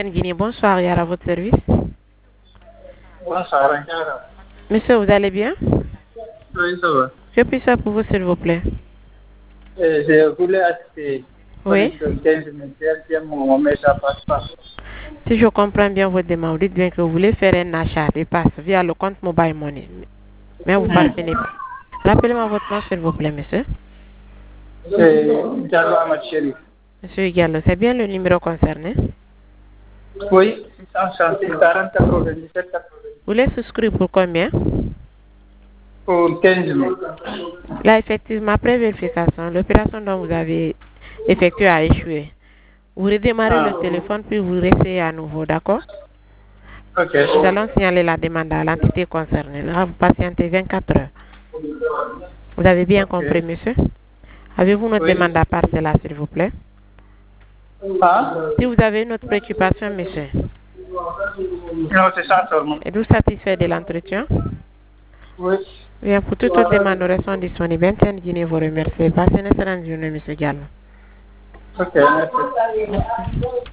Guinée, bonsoir, Yara, à votre service. Bonsoir, Yara. Monsieur, vous allez bien? Oui, ça va. Que puis-je faire pour vous, s'il vous plaît? Je voulais acheter Oui. 15 000, mon mais ça passe pas. Si je comprends bien votre demande, vous dites bien que vous voulez faire un achat de passe via le compte Mobile Money. Mais vous parvenez pas. Rappelez-moi votre nom, s'il vous plaît, monsieur. C'est Diallo Ahmad Chérif. Monsieur Gallo, c'est bien le numéro concerné? Oui, 666 40 97 90. Vous voulez souscrire pour combien? Pour 15 000. Là, effectivement, après vérification, l'opération dont vous avez effectuée a échoué. Vous redémarrez le téléphone, puis vous réessayez à nouveau, d'accord? Ok. Nous allons signaler la demande à l'entité concernée. Là, vous patientez 24 heures. Vous avez bien compris, monsieur? Avez-vous notre demande à part cela, s'il vous plaît? Ah? Si vous avez une autre préoccupation, monsieur. Non, c'est ça seulement. Êtes-vous satisfait de l'entretien? Oui. Bien, pour toute autre demande, nous restons disponibles. Vincent Guinée vous remercie. Passez une excellente journée, monsieur Gallo. Ok, merci.